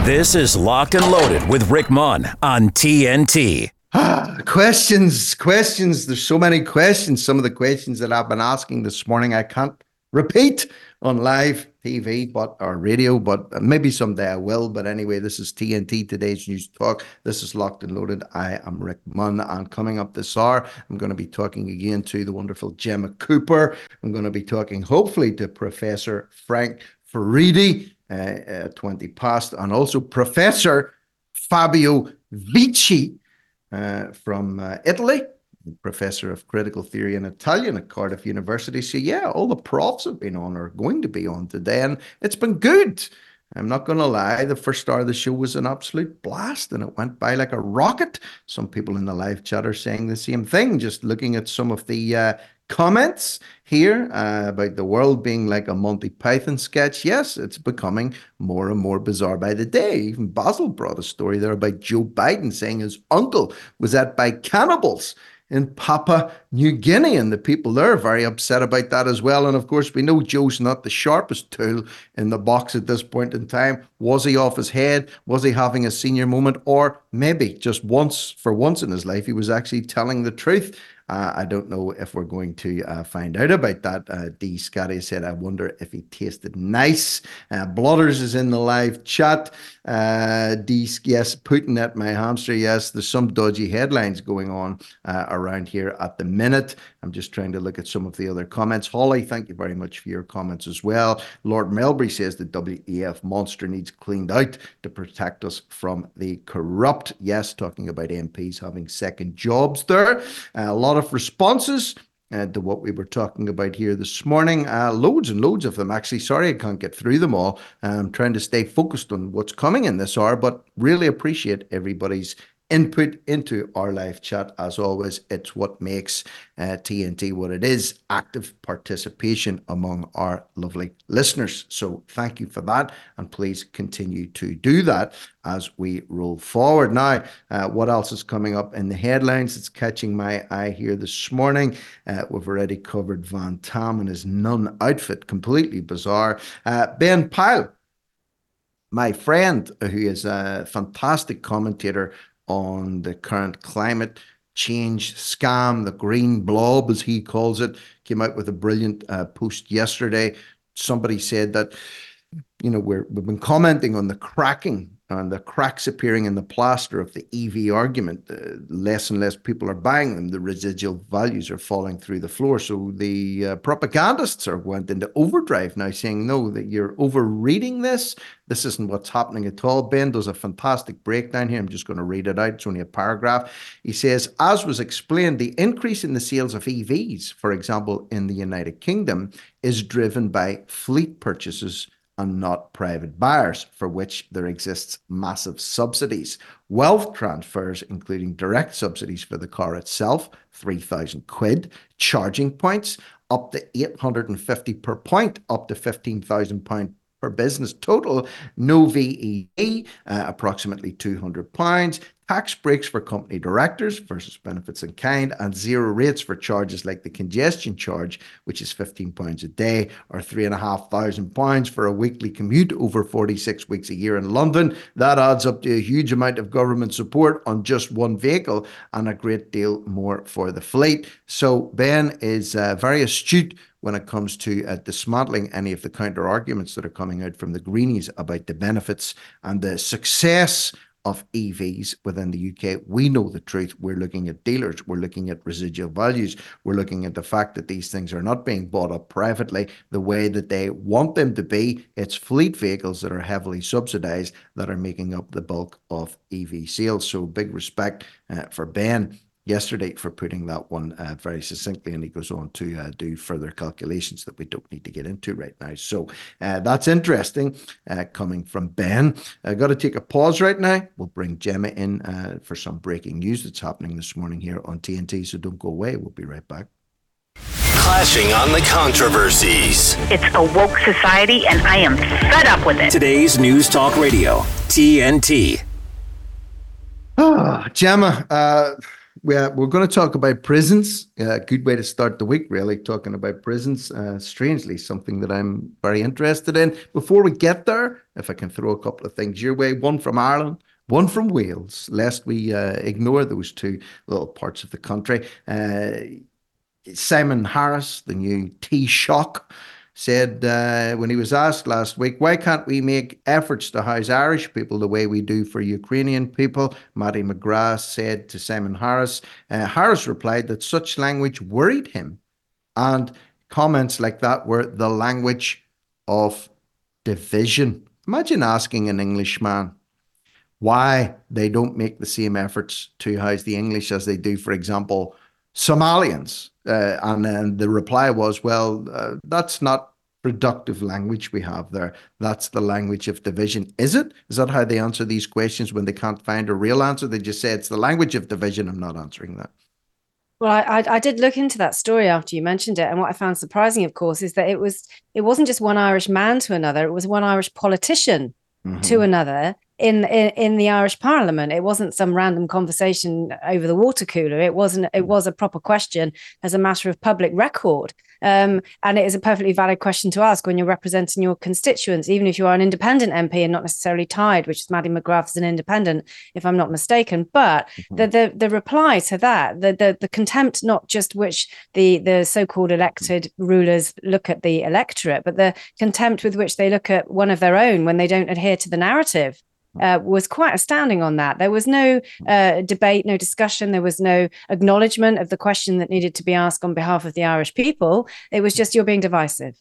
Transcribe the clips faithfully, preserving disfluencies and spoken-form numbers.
This is Locked and Loaded with Rick Munn on T N T. Ah, questions, questions. There's so many questions. Some of the questions that I've been asking this morning, I can't repeat on live T V but or radio, but maybe someday I will. But anyway, this is T N T, Today's News Talk. This is Locked and Loaded. I am Rick Munn, and coming up this hour, I'm going to be talking again to the wonderful Gemma Cooper. I'm going to be talking, hopefully, to Professor Frank Furedi, uh, uh, twenty past, and also Professor Fabio Vici uh, from uh, Italy, Professor of Critical Theory and Italian at Cardiff University. So yeah, all the profs have been on or going to be on today, and it's been good. I'm not going to lie, the first hour of the show was an absolute blast, and it went by like a rocket. Some people in the live chat are saying the same thing, just looking at some of the uh, comments here uh, about the world being like a Monty Python sketch. Yes, it's becoming more and more bizarre by the day. Even Basil brought a story there about Joe Biden saying his uncle was at by cannibals in Papua New Guinea, and the people there are very upset about that as well. And of course, we know Joe's not the sharpest tool in the box at this point in time. Was he off his head? Was he having a senior moment? Or maybe just once, for once in his life, he was actually telling the truth. Uh, I don't know if we're going to uh, find out about that. Uh, D. Scotty said, I wonder if he tasted nice. Uh, Blooders is in the live chat. Uh, D. Yes, Putin at my hamster. Yes, there's some dodgy headlines going on uh, around here at the minute. I'm just trying to look at some of the other comments. Holly, thank you very much for your comments as well. Lord Melbury says the W E F monster needs cleaned out to protect us from the corrupt. Yes, talking about M Ps having second jobs there. Uh, a lot of responses uh, to what we were talking about here this morning. Uh, loads and loads of them, actually. Sorry I can't get through them all. I'm trying to stay focused on what's coming in this hour, but really appreciate everybody's input into our live chat. As always, it's what makes uh, T N T what it is, active participation among our lovely listeners. So thank you for that, and please continue to do that as we roll forward. Now, uh, what else is coming up in the headlines? It's catching my eye here this morning. Uh, we've already covered Van Tam and his nun outfit, completely bizarre. Uh, Ben Pyle, my friend, who is a fantastic commentator on the current climate change scam, the green blob, as he calls it, came out with a brilliant uh, post yesterday. Somebody said that, you know, we're, we've been commenting on the cracking and the cracks appearing in the plaster of the E V argument. Uh, less and less people are buying them. The residual values are falling through the floor. So the uh, propagandists are went into overdrive now, saying, no, that you're overreading this. This isn't what's happening at all. Ben does a fantastic breakdown here. I'm just going to read it out. It's only a paragraph. He says, as was explained, the increase in the sales of E Vs, for example, in the United Kingdom, is driven by fleet purchases and not private buyers, for which there exists massive subsidies. Wealth transfers, including direct subsidies for the car itself, three thousand quid, charging points, up to eight hundred fifty per point, up to fifteen thousand pounds per business total, no V E E, uh, approximately two hundred pounds, tax breaks for company directors versus benefits in kind, and zero rates for charges like the congestion charge, which is fifteen pounds a day, or three and a half thousand pounds for a weekly commute over forty-six weeks a year in London. That adds up to a huge amount of government support on just one vehicle, and a great deal more for the fleet. So Ben is uh, very astute when it comes to uh, dismantling any of the counter arguments that are coming out from the Greenies about the benefits and the success of E Vs within the U K. We know the truth. We're looking at dealers. We're looking at residual values. We're looking at the fact that these things are not being bought up privately the way that they want them to be. It's fleet vehicles that are heavily subsidized that are making up the bulk of E V sales. So big respect uh, for Ben yesterday for putting that one uh, very succinctly, and he goes on to uh, do further calculations that we don't need to get into right now. So uh, that's interesting uh, coming from Ben. I've got to take a pause right now. We'll bring Gemma in uh, for some breaking news that's happening this morning here on T N T, so don't go away. We'll be right back. Clashing on the controversies. It's a woke society, and I am fed up with it. Today's News Talk Radio, T N T. Ah, Gemma, uh, we're, we're going to talk about prisons. A uh, good way to start the week, really, talking about prisons. Uh, strangely, something that I'm very interested in. Before we get there, if I can throw a couple of things your way, one from Ireland, one from Wales, lest we uh, ignore those two little parts of the country. Uh, Simon Harris, the new Taoiseach, said uh, when he was asked last week, why can't we make efforts to house Irish people the way we do for Ukrainian people? Mattie McGrath said to Simon Harris. Uh, Harris replied that such language worried him. And comments like that were the language of division. Imagine asking an Englishman why they don't make the same efforts to house the English as they do, for example, Somalians. Uh, and then the reply was, well, uh, that's not productive language we have there. That's the language of division. Is it? Is that how they answer these questions when they can't find a real answer? They just say it's the language of division. I'm not answering that. Well, I, I did look into that story after you mentioned it. And what I found surprising, of course, is that it was it wasn't just one Irish man to another. It was one Irish politician mm-hmm. to another. In, in in the Irish Parliament. It wasn't some random conversation over the water cooler. It wasn't. It was a proper question as a matter of public record. Um, and it is a perfectly valid question to ask when you're representing your constituents, even if you are an independent M P and not necessarily tied, which is Mattie McGrath is an independent, if I'm not mistaken. But mm-hmm. the, the the reply to that, the the the contempt, not just which the the so-called elected rulers look at the electorate, but the contempt with which they look at one of their own when they don't adhere to the narrative. Uh, was quite astounding on that. There was no uh, debate, no discussion. There was no acknowledgement of the question that needed to be asked on behalf of the Irish people. It was just, you're being divisive.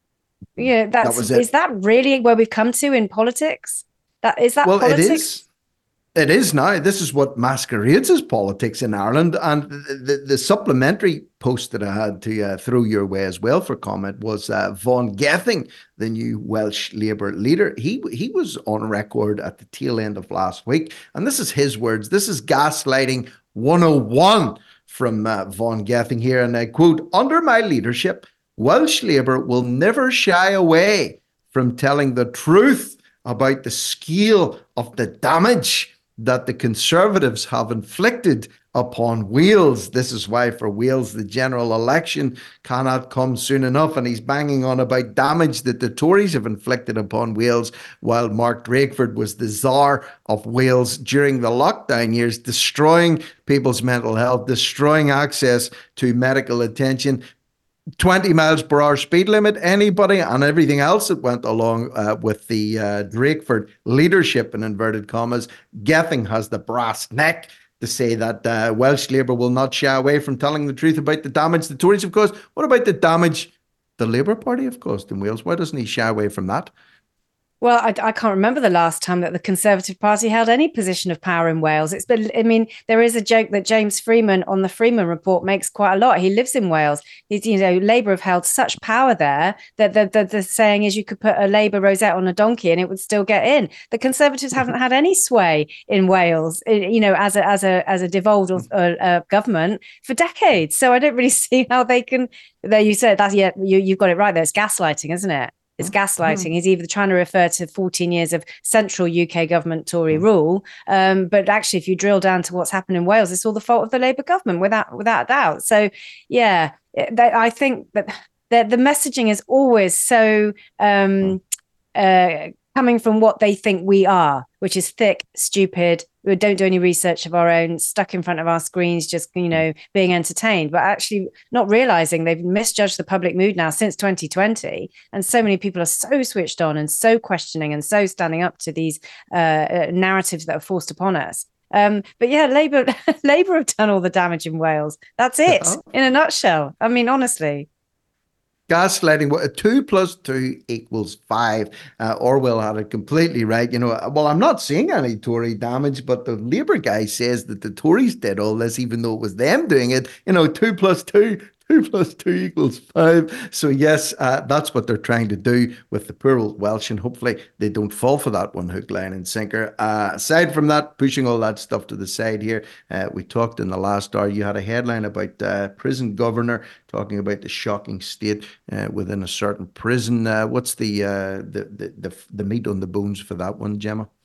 Yeah, that's, that is that really where we've come to in politics? That is that well, politics? It is. It is now. This is what masquerades as politics in Ireland. And the, the, the supplementary post that I had to uh, throw your way as well for comment was uh, Vaughan Gething, the new Welsh Labour leader. He he was on record at the tail end of last week. And this is his words. This is gaslighting one oh one from uh, Vaughan Gething here. And I quote, under my leadership, Welsh Labour will never shy away from telling the truth about the scale of the damage that the Conservatives have inflicted upon Wales. This is why for Wales the general election cannot come soon enough, and he's banging on about damage that the Tories have inflicted upon Wales, while Mark Drakeford was the czar of Wales during the lockdown years, destroying people's mental health, destroying access to medical attention, twenty miles per hour speed limit, anybody, and everything else that went along uh, with the uh, Drakeford leadership, in inverted commas. Gething has the brass neck to say that uh, Welsh Labour will not shy away from telling the truth about the damage the Tories have caused. What about the damage the Labour Party have caused in Wales? Why doesn't he shy away from that? Well, I, I can't remember the last time that the Conservative Party held any position of power in Wales. It's been, I mean, there is a joke that James Freeman on the Freeman Report makes quite a lot. He lives in Wales. He's, you know, Labour have held such power there that the, the, the saying is you could put a Labour rosette on a donkey and it would still get in. The Conservatives haven't had any sway in Wales, you know, as a as a as a devolved uh, uh, government for decades. So I don't really see how they can. There, you said that. Yeah, you you've got it right there. It's gaslighting, isn't it? It's gaslighting. He's either trying to refer to fourteen years of central U K government Tory rule, um, but actually, if you drill down to what's happened in Wales, it's all the fault of the Labour government, without without doubt. So, yeah, they, I think that the, the messaging is always so um, uh, coming from what they think we are, which is thick, stupid. We don't do any research of our own, stuck in front of our screens, just, you know, being entertained, but actually not realizing they've misjudged the public mood now since twenty twenty. And so many people are so switched on and so questioning and so standing up to these uh, narratives that are forced upon us. Um, but yeah, Labour, Labour have done all the damage in Wales. That's it in a nutshell. I mean, honestly. Gaslighting, what two plus two equals five. Uh, Orwell had it completely right. You know, well, I'm not seeing any Tory damage, but the Labour guy says that the Tories did all this, even though it was them doing it. You know, two plus two, two plus two equals five. So yes, uh, that's what they're trying to do with the poor old Welsh, and hopefully they don't fall for that one hook, line and sinker. Uh, aside from that, pushing all that stuff to the side here, uh, we talked in the last hour, you had a headline about uh, prison governor talking about the shocking state uh, within a certain prison. Uh, what's the, uh, the, the the the meat on the bones for that one, Gemma?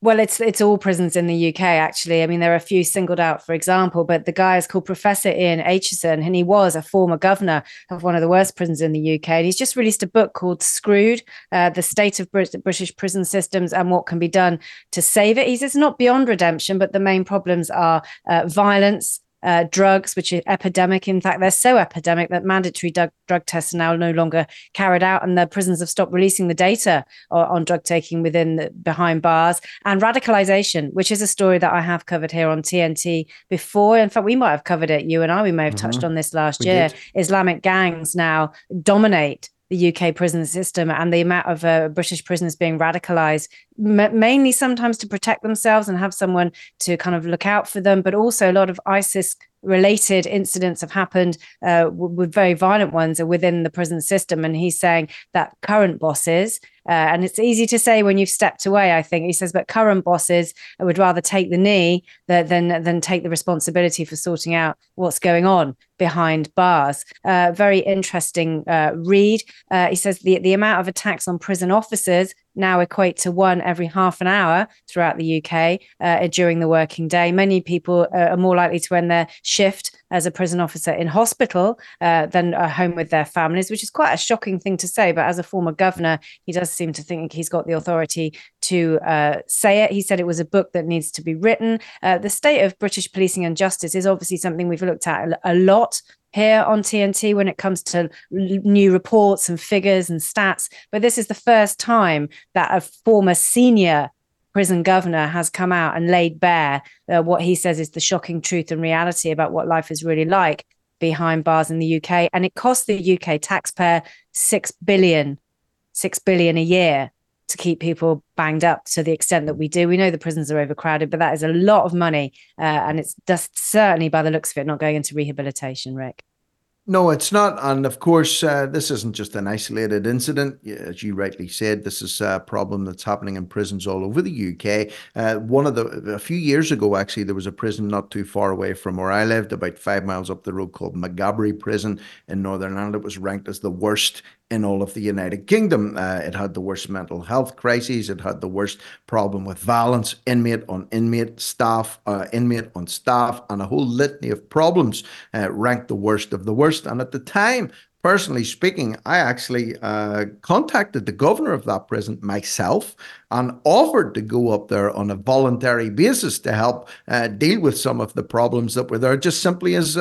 Well, it's it's all prisons in the U K, actually. I mean, there are a few singled out, for example, but the guy is called Professor Ian Aitchison, and he was a former governor of one of the worst prisons in the U K. And he's just released a book called Screwed, uh, The State of Brit- British Prison Systems and What Can Be Done to Save It. He says it's not beyond redemption, but the main problems are uh, violence, Uh, drugs, which are epidemic. In fact, they're so epidemic that mandatory drug, drug tests are now no longer carried out, and the prisons have stopped releasing the data on, on drug taking within the, behind bars. And radicalization, which is a story that I have covered here on T N T before. In fact, we might have covered it, you and I, we may have mm-hmm. touched on this last we year. Did. Islamic gangs now dominate the U K prison system, and the amount of uh, British prisoners being radicalized, m- mainly sometimes to protect themselves and have someone to kind of look out for them, but also a lot of ISIS related incidents have happened uh, w- with very violent ones within the prison system. And he's saying that current bosses, uh, and it's easy to say when you've stepped away, I think, he says, but current bosses would rather take the knee than, than, than take the responsibility for sorting out what's going on behind bars. Uh, very interesting uh, read. Uh, he says the, the amount of attacks on prison officers now equate to one every half an hour throughout the U K uh, during the working day. Many people uh, are more likely to end their shift as a prison officer in hospital uh, than at home with their families, which is quite a shocking thing to say. But as a former governor, he does seem to think he's got the authority to uh, say it. He said it was a book that needs to be written. Uh, the state of British policing and justice is obviously something we've looked at a lot here on T N T when it comes to new reports and figures and stats. But this is the first time that a former senior prison governor has come out and laid bare uh, what he says is the shocking truth and reality about what life is really like behind bars in the U K. And it costs the U K taxpayer six billion, six billion a year to keep people banged up to the extent that we do. We know the prisons are overcrowded, but that is a lot of money. Uh, and it's just certainly, by the looks of it, not going into rehabilitation, Rick. No, it's not. And of course, uh, this isn't just an isolated incident. As you rightly said, this is a problem that's happening in prisons all over the U K. Uh, one of the, a few years ago, actually, there was a prison not too far away from where I lived, about five miles up the road, called Maghaberry Prison in Northern Ireland. It was ranked as the worst in all of the United Kingdom. Uh, it had the worst mental health crises. It had the worst problem with violence, inmate on inmate, staff, uh, inmate on staff, and a whole litany of problems, uh, ranked the worst of the worst. And at the time, personally speaking, I actually uh, contacted the governor of that prison myself and offered to go up there on a voluntary basis to help uh, deal with some of the problems that were there, just simply as a,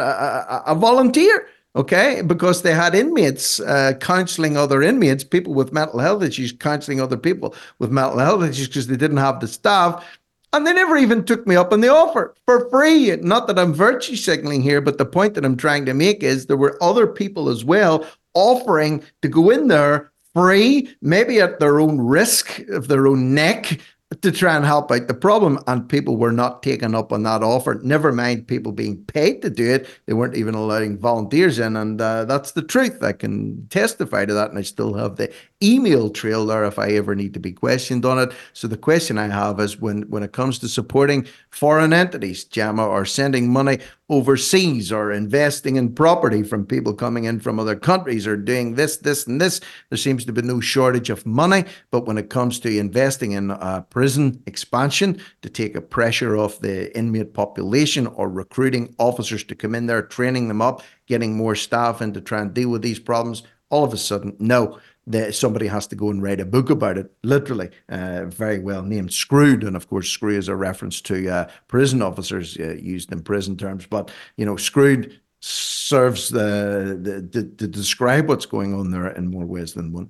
a, a volunteer. Okay, because they had inmates uh, counseling other inmates, people with mental health issues, counseling other people with mental health issues because they didn't have the staff. And they never even took me up on the offer for free. Not that I'm virtue signaling here, but the point that I'm trying to make is there were other people as well offering to go in there free, maybe at their own risk of their own neck, to try and help out the problem, and people were not taken up on that offer. Never mind people being paid to do it. They weren't even allowing volunteers in, and uh, that's the truth. I can testify to that, and I still have the email trail there if I ever need to be questioned on it. So the question I have is, when, when it comes to supporting foreign entities, Gemma, or sending money overseas, or investing in property from people coming in from other countries, or doing this, this, and this, there seems to be no shortage of money. But when it comes to investing in uh, prison expansion to take a pressure off the inmate population, or recruiting officers to come in there, training them up, getting more staff in to try and deal with these problems, all of a sudden, no. The, somebody has to go and write a book about it, literally, uh, very well named Screwed. And of course, Screw is a reference to uh, prison officers uh, used in prison terms. But, you know, Screwed serves the, the, the, to describe what's going on there in more ways than one.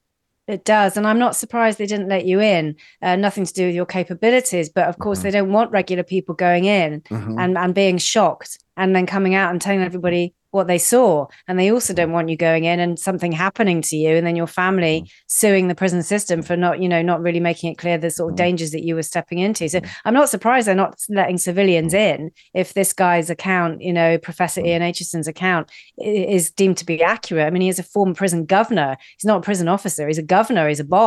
It does. And I'm not surprised they didn't let you in. Uh, nothing to do with your capabilities. But of course, mm-hmm. they don't want regular people going in mm-hmm. and, and being shocked and then coming out and telling everybody what they saw. And they also don't want you going in and something happening to you, and then your family mm. suing the prison system for not, you know, not really making it clear the sort of dangers that you were stepping into. So I'm not surprised they're not letting civilians in if this guy's account, you know, Professor Ian Aitchison's account, is deemed to be accurate. I mean, he is a former prison governor. He's not a prison officer. He's a governor. He's a boss.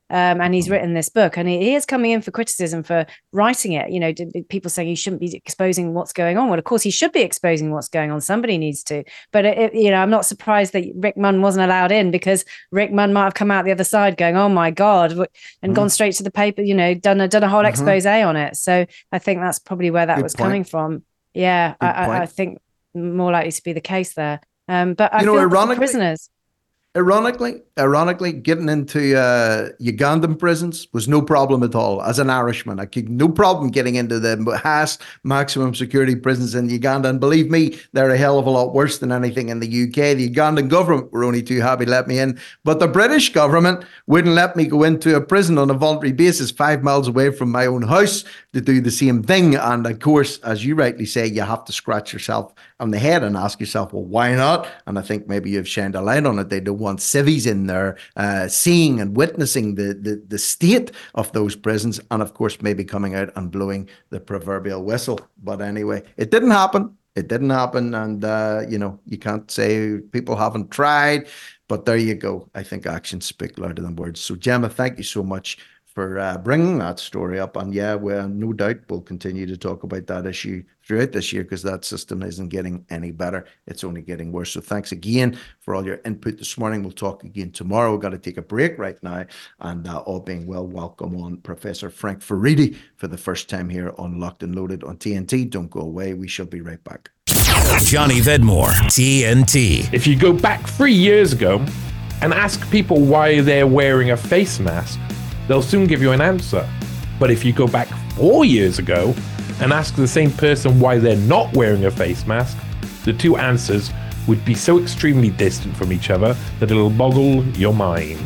Um, and he's written this book, and he, he is coming in for criticism for writing it. You know, people saying he shouldn't be exposing what's going on. Well, of course, he should be exposing what's going on. Somebody needs to. But, it, you know, I'm not surprised that Rick Munn wasn't allowed in, because Rick Munn might have come out the other side going, oh, my God, and mm-hmm. gone straight to the paper, you know, done a, done a whole mm-hmm. expose on it. So I think that's probably where that Good was point. coming from. Yeah, I, I think more likely to be the case there. Um, but I you know, feel ironically, prisoners. Ironically, ironically, getting into uh, Ugandan prisons was no problem at all. As an Irishman, I could no problem getting into the Haas maximum security prisons in Uganda. And believe me, they're a hell of a lot worse than anything in the U K. The Ugandan government were only too happy to let me in, but the British government wouldn't let me go into a prison on a voluntary basis five miles away from my own house to do the same thing. And of course, as you rightly say, you have to scratch yourself on the head and ask yourself, well, why not? And I think maybe you've shined a light on it. They don't want civvies in there uh, seeing and witnessing the, the the state of those prisons, and of course maybe coming out and blowing the proverbial whistle. But anyway, it didn't happen. It didn't happen, and uh, you know, you can't say people haven't tried, but there you go. I think actions speak louder than words. So Gemma, thank you so much for uh, bringing that story up. And yeah, well, no doubt we'll continue to talk about that issue throughout this year, because that system isn't getting any better. It's only getting worse. So thanks again for all your input this morning. We'll talk again tomorrow. We've got to take a break right now. And uh, all being well, welcome on Professor Frank Furedi for the first time here on Locked and Loaded on T N T. Don't go away. We shall be right back. Johnny Vedmore, T N T. If you go back three years ago and ask people why they're wearing a face mask, they'll soon give you an answer. But if you go back four years ago and ask the same person why they're not wearing a face mask, the two answers would be so extremely distant from each other that it'll boggle your mind.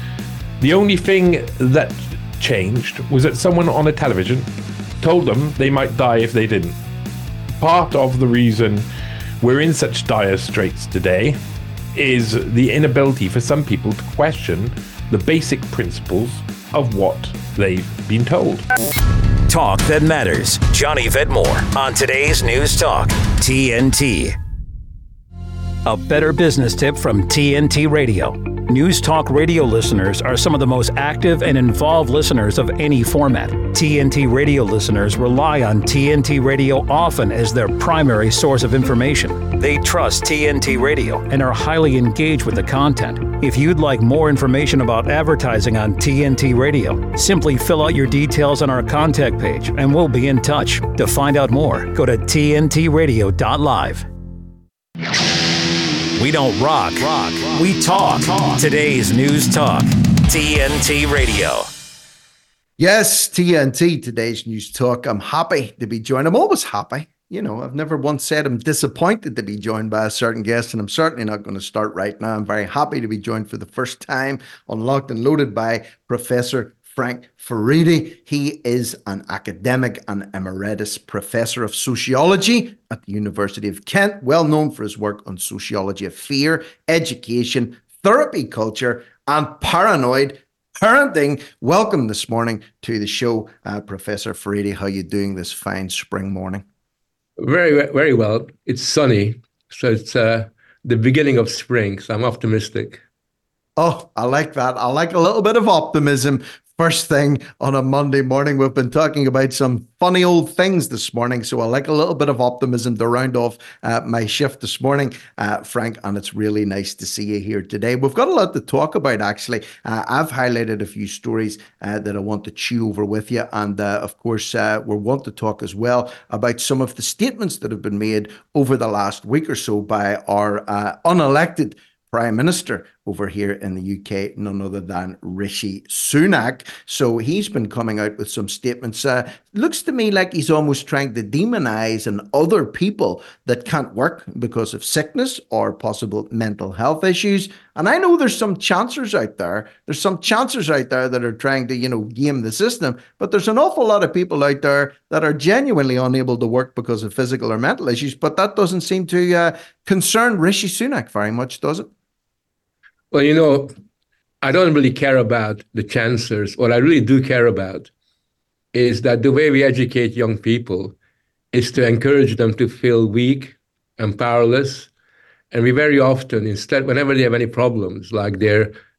The only thing that changed was that someone on a television told them they might die if they didn't. Part of the reason we're in such dire straits today is the inability for some people to question the basic principles of what they've been told. Talk that matters. Johnny Vedmore on today's News Talk, T N T. A better business tip from T N T Radio. News Talk Radio listeners are some of the most active and involved listeners of any format. T N T Radio listeners rely on T N T Radio often as their primary source of information. They trust T N T Radio and are highly engaged with the content. If you'd like more information about advertising on T N T Radio, simply fill out your details on our contact page and we'll be in touch. To find out more, go to T N T radio dot live. We don't rock, rock. We talk. talk. Today's News Talk, T N T Radio. Yes, T N T, today's News Talk. I'm happy to be joined. I'm always happy. You know, I've never once said I'm disappointed to be joined by a certain guest, and I'm certainly not going to start right now. I'm very happy to be joined for the first time on Locked and Loaded by Professor Frank Furedi. He is an academic and emeritus professor of sociology at the University of Kent, well known for his work on sociology of fear, education, therapy culture, and paranoid parenting. Welcome this morning to the show, uh, Professor Furedi. How are you doing this fine spring morning? Very, very well. It's sunny, so it's uh, the beginning of spring, so I'm optimistic. Oh, I like that. I like a little bit of optimism. First thing on a Monday morning, we've been talking about some funny old things this morning, so I like a little bit of optimism to round off uh, my shift this morning, uh, Frank, and it's really nice to see you here today. We've got a lot to talk about, actually. Uh, I've highlighted a few stories uh, that I want to chew over with you, and uh, of course, uh, we want to talk as well about some of the statements that have been made over the last week or so by our uh, unelected Prime Minister over here in the U K, none other than Rishi Sunak. So he's been coming out with some statements. Uh, looks to me like he's almost trying to demonize and other people that can't work because of sickness or possible mental health issues. And I know there's some chancellors out there. There's some chancellors out there that are trying to, you know, game the system. But there's an awful lot of people out there that are genuinely unable to work because of physical or mental issues. But that doesn't seem to uh, concern Rishi Sunak very much, does it? Well, you know, I don't really care about the chancellors. What I really do care about is that the way we educate young people is to encourage them to feel weak and powerless. And we very often, instead, whenever they have any problems, like they're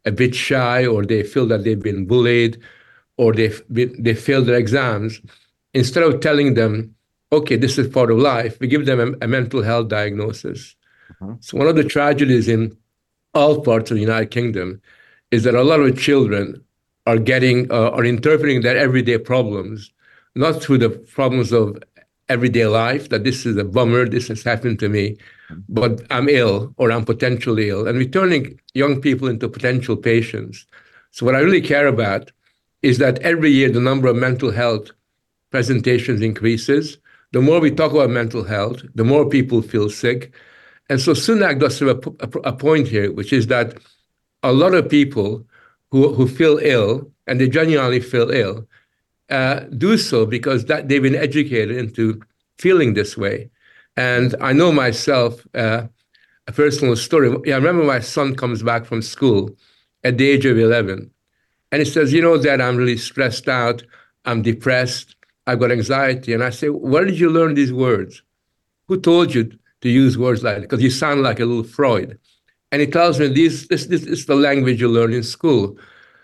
a bit shy, or they feel that they've been bullied, or they they failed their exams, instead of telling them, okay, this is part of life, we give them a, a mental health diagnosis. Mm-hmm. So one of the tragedies in all parts of the United Kingdom is that a lot of children are getting, uh, are interpreting their everyday problems, not through the problems of everyday life, that this is a bummer, this has happened to me, but I'm ill or I'm potentially ill, and we're turning young people into potential patients. So what I really care about is that every year the number of mental health presentations increases. The more we talk about mental health, the more people feel sick. And so Sunak does have a, a, a point here, which is that a lot of people who, who feel ill, and they genuinely feel ill, uh, do so because that they've been educated into feeling this way. And I know myself, uh, a personal story. I remember my son comes back from school at the age of eleven, and he says, you know, Dad, I'm really stressed out, I'm depressed, I've got anxiety. And I say, where did you learn these words? Who told you to use words like that? Because you sound like a little Freud. And he tells me, this, this, this is the language you learn in school.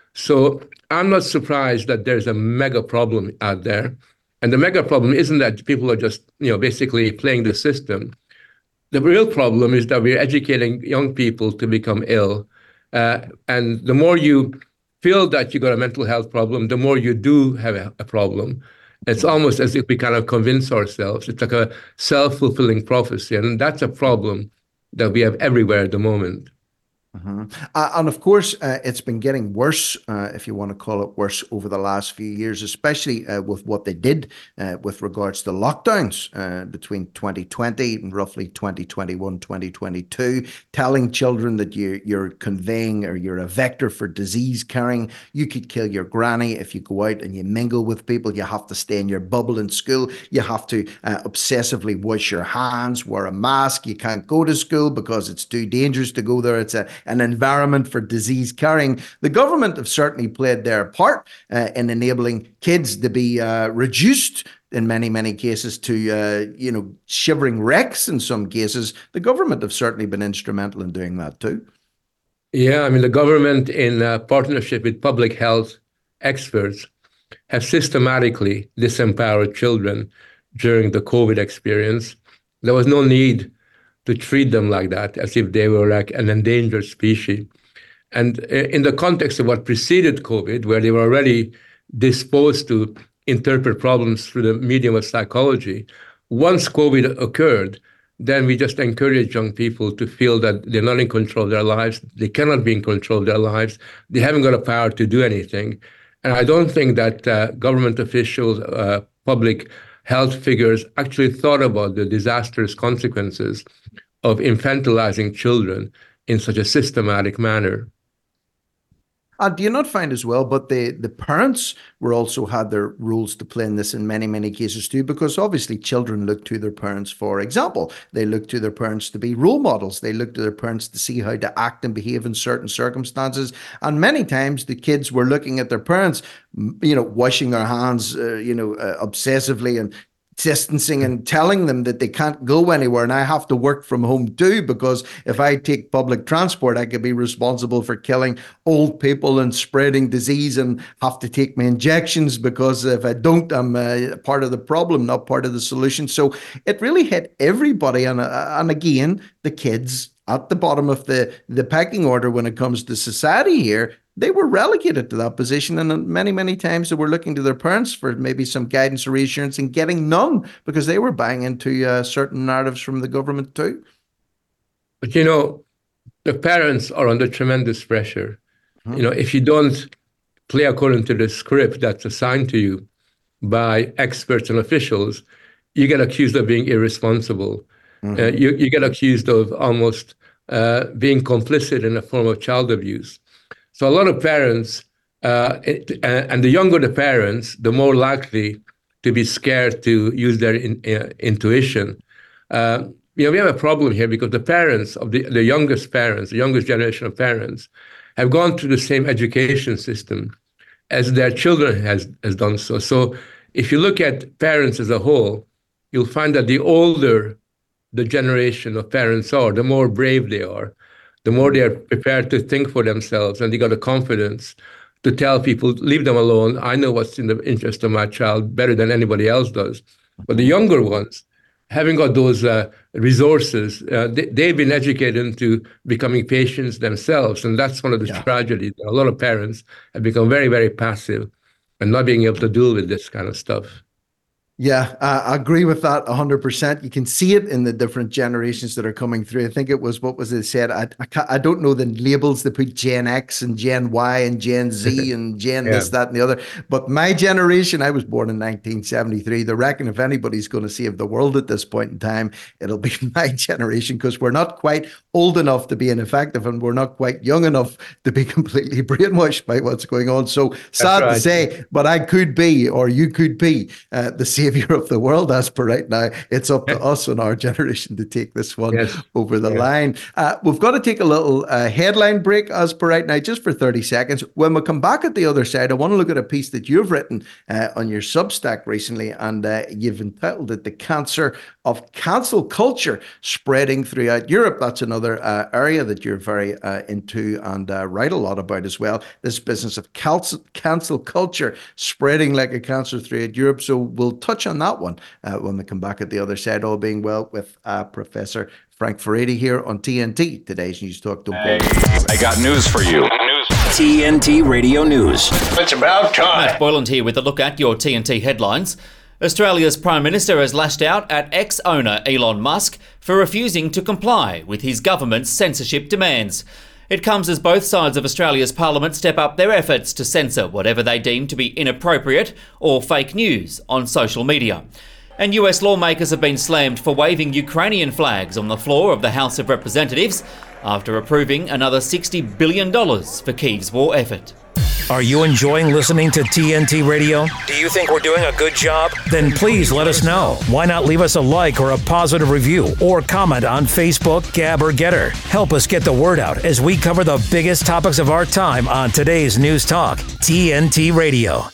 So I'm not surprised that there's a mega problem out there. And the mega problem isn't that people are just, you know, basically playing the system. The real problem is that we're educating young people to become ill. Uh, and the more you feel that you got a mental health problem, the more you do have a, a problem. It's almost as if we kind of convince ourselves. It's like a self-fulfilling prophecy. And that's a problem that we have everywhere at the moment. Mm-hmm. Uh, and of course, uh, it's been getting worse, uh, if you want to call it worse, over the last few years, especially uh, with what they did uh, with regards to lockdowns uh, between twenty twenty and roughly twenty twenty-one, twenty twenty-two, telling children that you, you're conveying or you're a vector for disease carrying. You could kill your granny if you go out and you mingle with people. You have to stay in your bubble in school. You have to uh, obsessively wash your hands, wear a mask. You can't go to school because it's too dangerous to go there. It's a an environment for disease carrying. The government have certainly played their part uh, in enabling kids to be uh, reduced in many, many cases to, uh, you know, shivering wrecks in some cases. The government have certainly been instrumental in doing that too. Yeah, I mean, the government in uh, partnership with public health experts have systematically disempowered children during the COVID experience. There was no need to treat them like that, as if they were like an endangered species. And in the context of what preceded COVID, where they were already disposed to interpret problems through the medium of psychology, once COVID occurred, then we just encourage young people to feel that they're not in control of their lives, they cannot be in control of their lives, they haven't got a power to do anything. And I don't think that uh, government officials, uh, public health figures actually thought about the disastrous consequences of infantilizing children in such a systematic manner. Uh, do you not find as well, but the, the parents were also had their roles to play in this in many, many cases too, because obviously children look to their parents for example. They look to their parents to be role models. They look to their parents to see how to act and behave in certain circumstances. And many times the kids were looking at their parents, you know, washing their hands, uh, you know, uh, obsessively and distancing and telling them that they can't go anywhere. And I have to work from home too, because if I take public transport, I could be responsible for killing old people and spreading disease and have to take my injections, because if I don't, I'm uh, part of the problem, not part of the solution. So it really hit everybody. And, uh, and again, the kids at the bottom of the, the pecking order when it comes to society here, they were relegated to that position. And many, many times they were looking to their parents for maybe some guidance or reassurance and getting none, because they were buying into uh, certain narratives from the government too. But, you know, the parents are under tremendous pressure. Mm-hmm. You know, if you don't play according to the script that's assigned to you by experts and officials, you get accused of being irresponsible. Mm-hmm. Uh, you, you get accused of almost uh, being complicit in a form of child abuse. So a lot of parents, uh, and the younger the parents, the more likely to be scared to use their in, uh, intuition. Uh, you know, we have a problem here because the parents of the, the youngest parents, the youngest generation of parents, have gone through the same education system as their children has, has done so. So if you look at parents as a whole, you'll find that the older the generation of parents are, the more brave they are. the more they're prepared to think for themselves, and they got the confidence to tell people, leave them alone. I know what's in the interest of my child better than anybody else does. But the younger ones, having got those uh, resources, uh, they, they've been educated into becoming patients themselves. And that's one of the yeah. tragedies. A lot of parents have become very, very passive and not being able to deal with this kind of stuff. Yeah, uh, I agree with that one hundred percent. You can see it in the different generations that are coming through. I think it was, what was it said? I I, can't, I don't know the labels. They put Gen X and Gen Y and Gen Z and Gen yeah. this, that, and the other. But my generation, I was born in nineteen seventy-three. They reckon if anybody's going to save the world at this point in time, it'll be my generation, because we're not quite old enough to be ineffective, and we're not quite young enough to be completely brainwashed by what's going on. So sad right. to say, but I could be, or you could be, uh, the savior of the world as per right now. It's up to us and our generation to take this one yes. over the yes. line. Uh, we've got to take a little uh, headline break as per right now, just for thirty seconds. When we come back at the other side, I want to look at a piece that you've written uh, on your Substack recently, and uh, you've entitled it "The Cancer of Cancel Culture Spreading Throughout Europe." That's another uh, area that you're very uh, into and uh, write a lot about as well. This business of cancel, cancel culture spreading like a cancer throughout Europe. So we'll touch on that one uh, when we come back at the other side, all being well, with uh, Professor Frank Furedi here on T N T, today's News Talk. Don't hey, I got news for you. News. T N T Radio News. It's about time. Matt Boyland here with a look at your T N T headlines. Australia's Prime Minister has lashed out at ex-owner Elon Musk for refusing to comply with his government's censorship demands. It comes as both sides of Australia's Parliament step up their efforts to censor whatever they deem to be inappropriate or fake news on social media. And U S lawmakers have been slammed for waving Ukrainian flags on the floor of the House of Representatives after approving another sixty billion dollars for Kyiv's war effort. Are you enjoying listening to T N T Radio? Do you think we're doing a good job? Then please let us know. Why not leave us a like or a positive review, or comment on Facebook, Gab, or Getter? Help us get the word out as we cover the biggest topics of our time on today's News Talk, T N T Radio.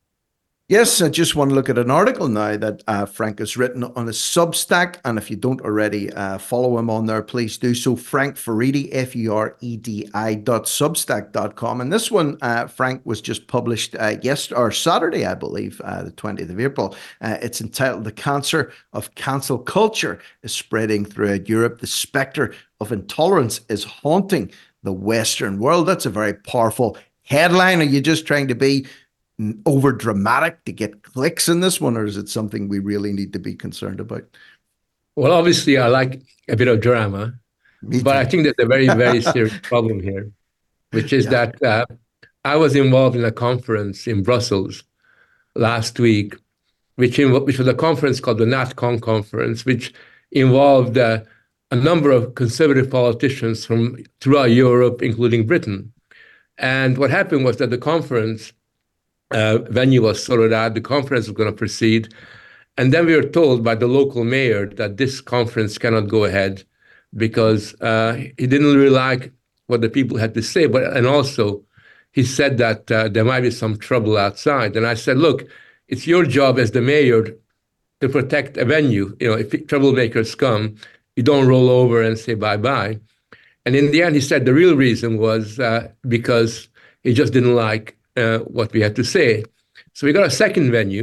Yes, I just want to look at an article now that uh, Frank has written on his Substack. And if you don't already uh, follow him on there, please do so. Frank Furedi, F U R E D I dot substack dot com. And this one, uh, Frank, was just published uh, yesterday, or Saturday, I believe, uh, the twentieth of April. Uh, it's entitled "The Cancer of Cancel Culture is Spreading Throughout Europe. The Spectre of Intolerance is Haunting the Western World." That's a very powerful headline. Are you just trying to be over dramatic to get clicks in this one, or is it something we really need to be concerned about? Well, obviously, I like a bit of drama, but I think there's a very, very serious problem here, which is yeah. that uh, I was involved in a conference in Brussels last week, which, inv- which was a conference called the NatCon Conference, which involved uh, a number of conservative politicians from throughout Europe, including Britain. And what happened was that the conference Uh, venue was sorted out, the conference was going to proceed. And then we were told by the local mayor that this conference cannot go ahead because uh, he didn't really like what the people had to say. But and also he said that uh, there might be some trouble outside. And I said, look, it's your job as the mayor to protect a venue. You know, if troublemakers come, you don't roll over and say bye-bye. And in the end, he said the real reason was uh, because he just didn't like Uh, what we had to say. So we got a second venue,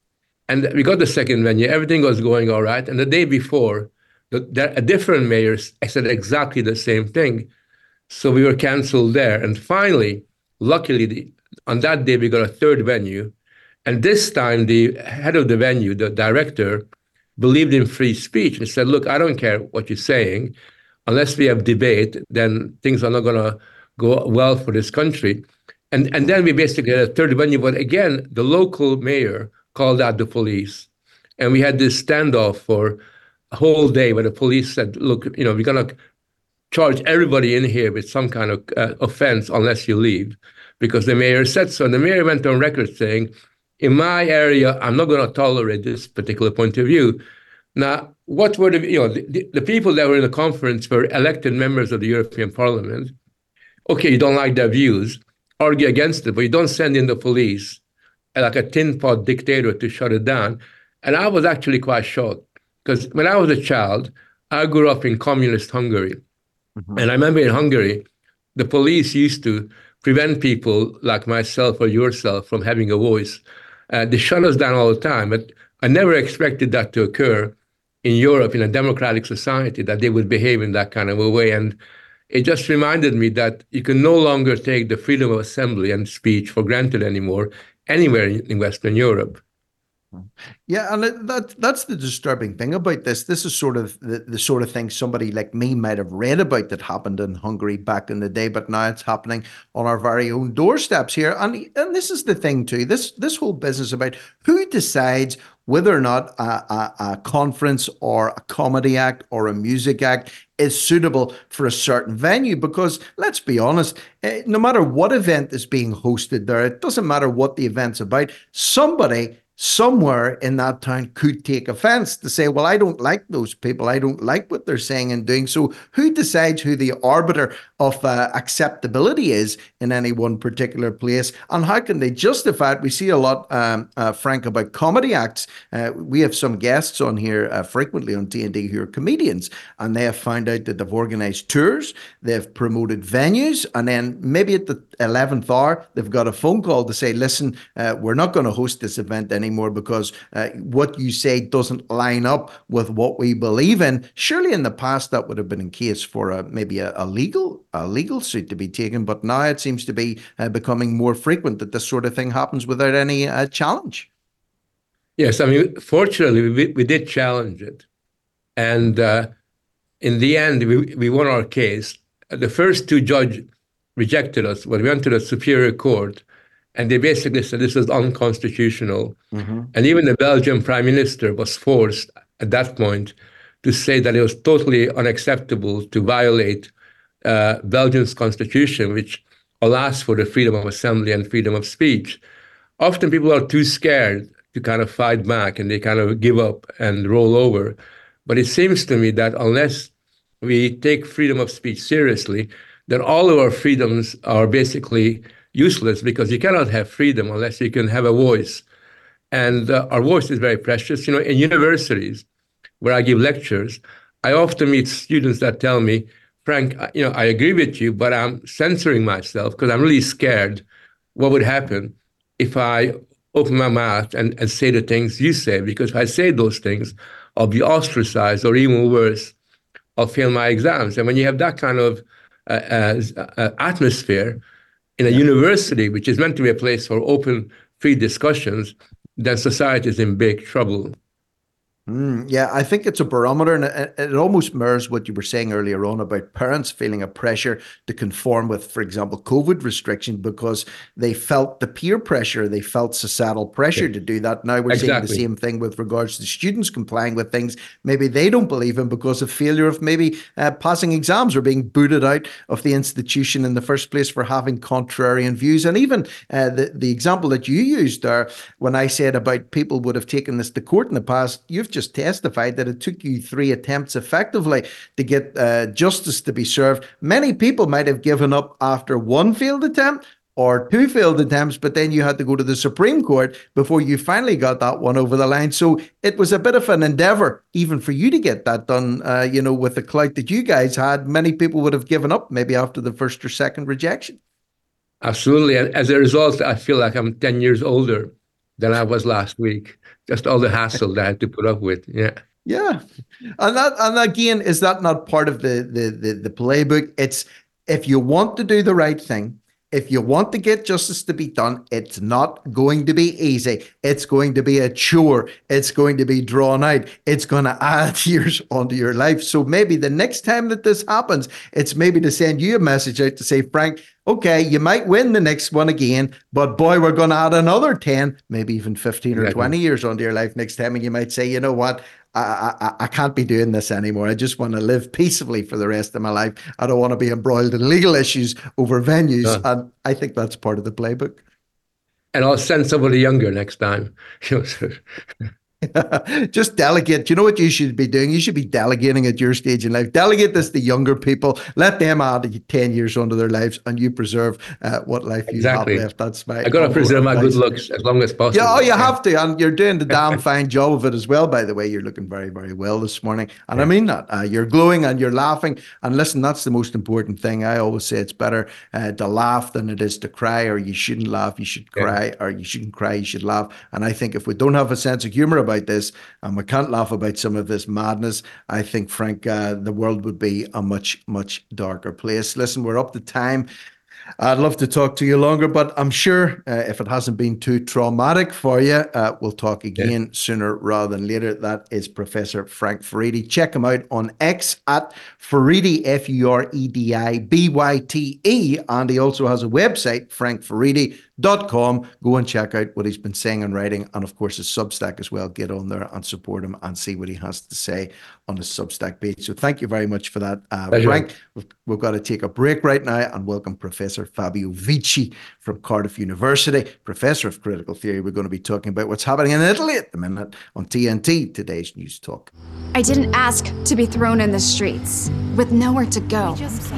and we got the second venue. Everything was going all right. And the day before, the, the, a different mayor said exactly the same thing. So we were canceled there. And finally, luckily, the, on that day, we got a third venue. And this time, the head of the venue, the director, believed in free speech and said, look, I don't care what you're saying. Unless we have debate, then things are not going to go well for this country. And and then we basically had a third venue, but again, the local mayor called out the police. And we had this standoff for a whole day where the police said, look, you know, we're going to charge everybody in here with some kind of uh, offense unless you leave, because the mayor said so. And the mayor went on record saying, in my area, I'm not going to tolerate this particular point of view. Now, what were the, you know, the, the people that were in the conference were elected members of the European Parliament. Okay, you don't like their views, argue against it, but you don't send in the police like a tin pot dictator to shut it down. And I was actually quite shocked because when I was a child, I grew up in communist Hungary. Mm-hmm. And I remember in Hungary, the police used to prevent people like myself or yourself from having a voice. Uh, they shut us down all the time, but I never expected that to occur in Europe, in a democratic society, that they would behave in that kind of a way. And it just reminded me that you can no longer take the freedom of assembly and speech for granted anymore anywhere in Western Europe. Yeah, and that that's the disturbing thing about this. This is sort of the, the sort of thing somebody like me might have read about that happened in Hungary back in the day, but now it's happening on our very own doorsteps here. And and this is the thing too. This this whole business about who decides whether or not a, a, a conference or a comedy act or a music act is suitable for a certain venue. Because let's be honest, eh, no matter what event is being hosted there, it doesn't matter what the event's about, somebody somewhere in that town could take offense to say, well, I don't like those people. I don't like what they're saying and doing. So who decides who the arbiter of uh, acceptability is in any one particular place? And how can they justify it? We see a lot, um, uh, Frank, about comedy acts. Uh, we have some guests on here uh, frequently on T N T who are comedians, and they have found out that they've organized tours, they've promoted venues, and then maybe at the eleventh hour, they've got a phone call to say, listen, uh, we're not going to host this event anymore. anymore because uh, what you say doesn't line up with what we believe in. Surely in the past that would have been in case for a, maybe a, a legal a legal suit to be taken, but now it seems to be uh, becoming more frequent that this sort of thing happens without any uh, challenge. Yes, I mean, fortunately, we, we did challenge it. And uh, in the end, we, we won our case. The first two judges rejected us, but we went to the Superior Court, and they basically said this was unconstitutional. Mm-hmm. And even the Belgian Prime Minister was forced at that point to say that it was totally unacceptable to violate uh, Belgium's constitution, which allows for the freedom of assembly and freedom of speech. Often people are too scared to kind of fight back, and they kind of give up and roll over. But it seems to me that unless we take freedom of speech seriously, then all of our freedoms are basically useless, because you cannot have freedom unless you can have a voice. And uh, our voice is very precious. You know, in universities where I give lectures, I often meet students that tell me, Frank, you know, I agree with you, but I'm censoring myself because I'm really scared what would happen if I open my mouth and, and say the things you say, because if I say those things, I'll be ostracized, or even worse, I'll fail my exams. And when you have that kind of uh, uh, uh, atmosphere in a yeah. university, which is meant to be a place for open, free discussions, then society is in big trouble. Mm, yeah, I think it's a barometer, and it, it almost mirrors what you were saying earlier on about parents feeling a pressure to conform with, for example, COVID restrictions, because they felt the peer pressure, they felt societal pressure yeah. to do that. Now we're exactly. seeing the same thing with regards to students complying with things maybe they don't believe in because of failure of maybe uh, passing exams, or being booted out of the institution in the first place for having contrarian views. And even uh, the, the example that you used there, when I said about people would have taken this to court in the past, you've just just testified that it took you three attempts effectively to get uh, justice to be served. Many people might have given up after one failed attempt or two failed attempts, but then you had to go to the Supreme Court before you finally got that one over the line. So it was a bit of an endeavor, even for you to get that done. Uh, you know, with the clout that you guys had, many people would have given up maybe after the first or second rejection. Absolutely. And as a result, I feel like I'm ten years older than I was last week. Just all the hassle that I had to put up with. Yeah. Yeah. And that, and again, is that not part of the, the, the, the playbook? It's, if you want to do the right thing, if you want to get justice to be done, it's not going to be easy. It's going to be a chore. It's going to be drawn out. It's going to add years onto your life. So maybe the next time that this happens, it's maybe to send you a message out to say, Frank, okay, you might win the next one again, but boy, we're going to add another ten, maybe even fifteen or twenty years onto your life next time. And you might say, you know what? I, I, I can't be doing this anymore. I just want to live peacefully for the rest of my life. I don't want to be embroiled in legal issues over venues. Uh, and I think that's part of the playbook. And I'll send somebody younger next time. Just delegate. You know what you should be doing? You should be delegating at your stage in life. Delegate this to younger people. Let them add ten years onto their lives, and you preserve uh, what life you Exactly. have left. That's my. I got to preserve my advice. good looks as long as possible. Yeah, oh, you have to, and you're doing the damn fine job of it as well. By the way, you're looking very, very well this morning, and I mean that. Uh, you're glowing and you're laughing. And listen, that's the most important thing. I always say it's better uh, to laugh than it is to cry, or you shouldn't laugh, you should cry, yeah. or you shouldn't cry, you should laugh. And I think if we don't have a sense of humor about this, and we can't laugh about some of this madness, I think, Frank, uh, the world would be a much, much darker place. Listen, we're up to time. I'd love to talk to you longer, but I'm sure uh, if it hasn't been too traumatic for you, uh, we'll talk again yeah. sooner rather than later. That is Professor Frank Furedi. Check him out on X at Furedi, F U R E D I B Y T E. And he also has a website, frank furedi dot com. Go and check out what he's been saying and writing. And of course, his Substack as well. Get on there and support him and see what he has to say on his Substack page. So thank you very much for that, uh, Frank. We've, we've got to take a break right now and welcome Professor Fabio Vici from Cardiff University, Professor of Critical Theory. We're going to be talking about what's happening in Italy at the minute on T N T, today's News Talk. I didn't ask to be thrown in the streets with nowhere to go.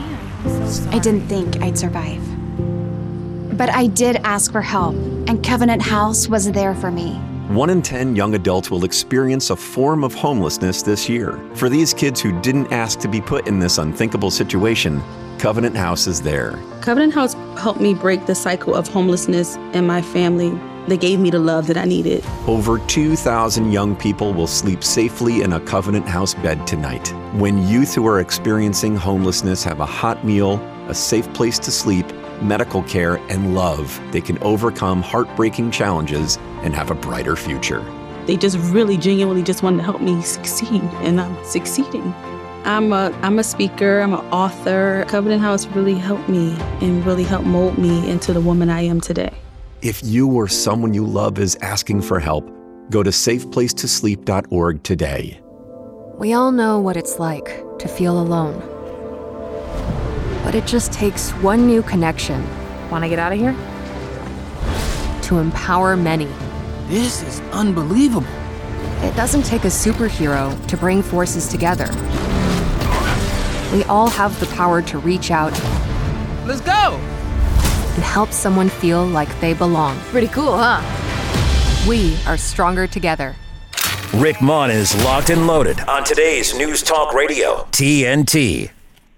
I didn't think I'd survive. But I did ask for help, and Covenant House was there for me. One in ten young adults will experience a form of homelessness this year. For these kids who didn't ask to be put in this unthinkable situation, Covenant House is there. Covenant House helped me break the cycle of homelessness in my family. They gave me the love that I needed. Over two thousand young people will sleep safely in a Covenant House bed tonight. When youth who are experiencing homelessness have a hot meal, a safe place to sleep, medical care, and love, they can overcome heartbreaking challenges and have a brighter future. They just really genuinely just wanted to help me succeed, and I'm succeeding. I'm a I'm a speaker, I'm an author. Covenant House really helped me and really helped mold me into the woman I am today. If you or someone you love is asking for help, go to safe place to sleep dot org today. We all know what it's like to feel alone. But it just takes one new connection. Want to get out of here? To empower many. This is unbelievable. It doesn't take a superhero to bring forces together. We all have the power to reach out. Let's go! And help someone feel like they belong. Pretty cool, huh? We are stronger together. Rick Mon is locked and loaded on today's News Talk Radio, T N T.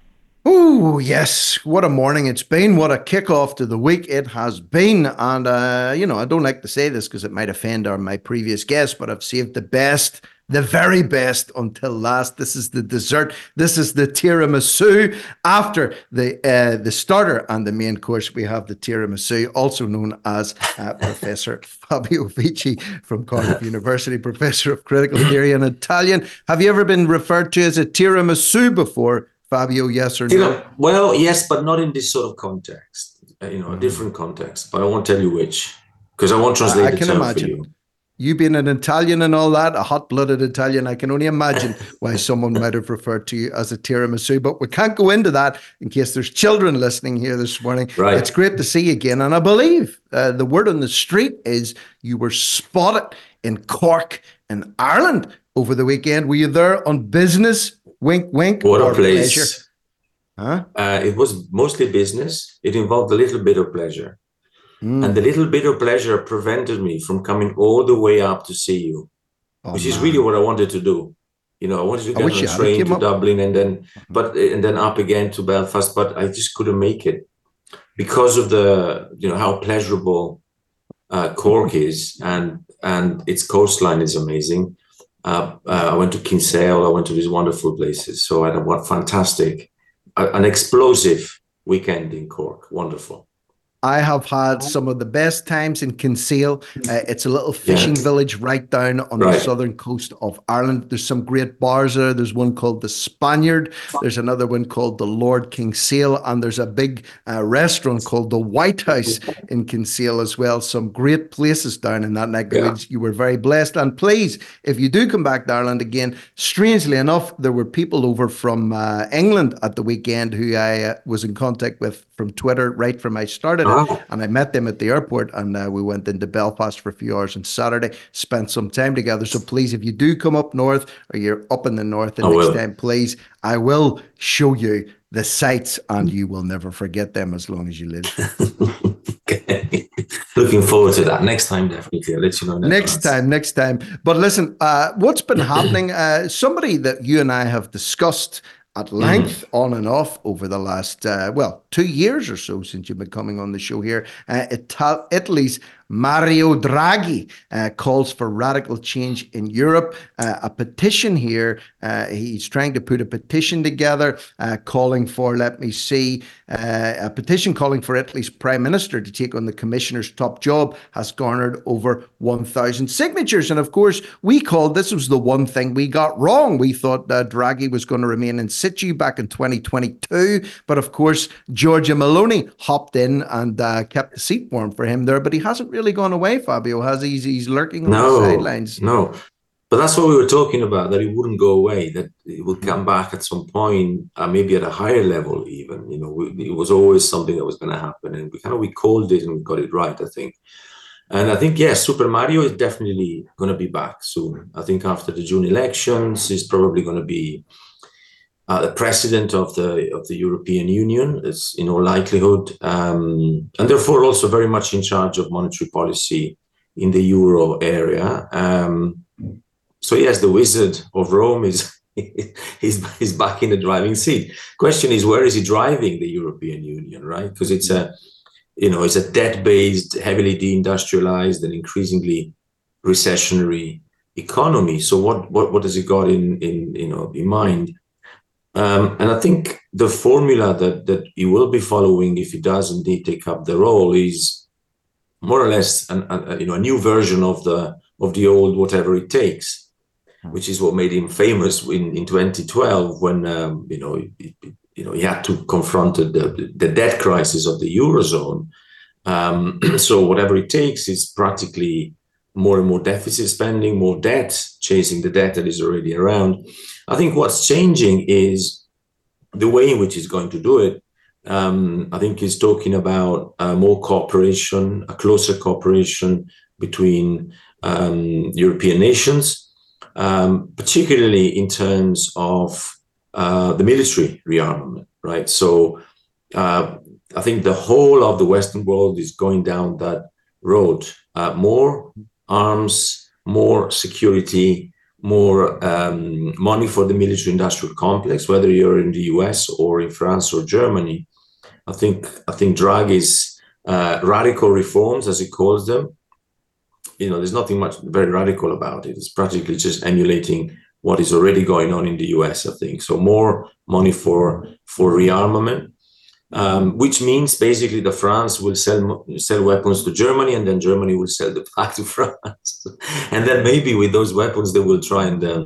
Oh, yes. What a morning it's been. What a kickoff to the week it has been. And, uh, you know, I don't like to say this because it might offend our, my previous guests, but I've saved the best, the very best until last. This is the dessert. This is the tiramisu. After the uh, the starter and the main course, we have the tiramisu, also known as uh, Professor Fabio Vici from Cardiff University, Professor of Critical Theory and Italian. Have you ever been referred to as a tiramisu before, Fabio, yes or no? You know, well, yes, but not in this sort of context. Uh, you know, mm. a different context. But I won't tell you which, because I won't translate I the can term imagine. for you. You being an Italian and all that, a hot-blooded Italian, I can only imagine why someone might have referred to you as a tiramisu. But we can't go into that in case there's children listening here this morning. Right. It's great to see you again. And I believe uh, the word on the street is you were spotted in Cork in Ireland over the weekend. Were you there on business? Wink, wink. What a or place. Pleasure? Huh? Uh, it was mostly business. It involved a little bit of pleasure. Mm. And the little bit of pleasure prevented me from coming all the way up to see you, oh, which man. is really what I wanted to do. You know, I wanted to get on a train to up. Dublin and then, but and then up again to Belfast, but I just couldn't make it because of the, you know, how pleasurable uh, Cork is, and and its coastline is amazing. Uh, uh, I went to Kinsale. I went to these wonderful places. So I had a what fantastic, uh, an explosive weekend in Cork. Wonderful. I have had some of the best times in Kinsale. Uh, it's a little fishing yeah. village right down on right. the southern coast of Ireland. There's some great bars there. There's one called the Spaniard. There's another one called the Lord Kinsale. And there's a big uh, restaurant called the White House in Kinsale as well. Some great places down in that neck of the woods. You were very blessed. And please, if you do come back to Ireland again, strangely enough, there were people over from uh, England at the weekend who I uh, was in contact with from Twitter right from I started oh. it. And I met them at the airport, and uh, we went into Belfast for a few hours on Saturday, spent some time together. So please, if you do come up north or you're up in the north the I next will. time, please, I will show you the sights, and you will never forget them as long as you live. Okay. Looking forward to that. Next time, definitely. I'll let you know. Next advance. time, next time. But listen, uh, what's been happening? Uh, somebody that you and I have discussed at length, mm. on and off, over the last, uh, well, two years or so since you've been coming on the show here. Uh, Ital- Italy's Mario Draghi uh, calls for radical change in Europe. Uh, a petition here, uh, he's trying to put a petition together uh, calling for, let me see, uh, a petition calling for Italy's Prime Minister to take on the Commissioner's top job has garnered over one thousand signatures. And of course, we called, this was the one thing we got wrong. We thought uh, Draghi was going to remain in situ back in twenty twenty-two. But of course, Giorgia Meloni hopped in and uh, kept the seat warm for him there. But he hasn't really gone away, Fabio, has he? He's, he's lurking on no, the sidelines. No, but that's what we were talking about, that he wouldn't go away, that he would come back at some point, uh, maybe at a higher level even. You know, we, it was always something that was going to happen, and we kind of, we called it and we got it right, I think. And I think, yes, Super Mario is definitely going to be back soon. I think after the June elections, he's probably going to be Uh, the president of the of the European Union, is in all likelihood, um, and therefore also very much in charge of monetary policy in the euro area. Um, so yes, the Wizard of Rome is he's he's back in the driving seat. Question is, where is he driving the European Union, right? Because it's a you know it's a debt-based, heavily deindustrialized, and increasingly recessionary economy. So what what what has he got in in you know in mind? Um, and I think the formula that, that he will be following, if he does indeed take up the role, is more or less an, a, you know a new version of the of the old whatever it takes, which is what made him famous in, in twenty twelve when um, you know he, you know he had to confront the the debt crisis of the eurozone. Um, so whatever it takes is practically more and more deficit spending, more debt, chasing the debt that is already around. I think what's changing is the way in which he's going to do it. Um, I think he's talking about uh, more cooperation, a closer cooperation between um, European nations, um, particularly in terms of uh, the military rearmament, right? So uh, I think the whole of the Western world is going down that road. Uh, more arms, more security, more um, money for the military-industrial complex, whether you're in the U S or in France or Germany. I think I think Draghi's uh, radical reforms, as he calls them, you know, there's nothing much very radical about it. It's practically just emulating what is already going on in the U S, I think. So more money for for rearmament. Um, which means basically that France will sell sell weapons to Germany, and then Germany will sell them back to France. And then maybe with those weapons, they will try and, uh,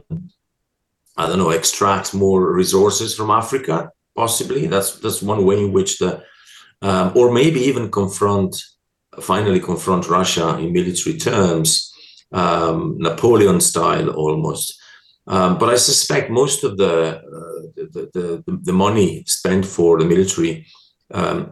I don't know, extract more resources from Africa, possibly. That's that's one way in which the, um, or maybe even confront, finally confront Russia in military terms, um, Napoleon style almost. Um, but I suspect most of the, uh, the, the the money spent for the military um,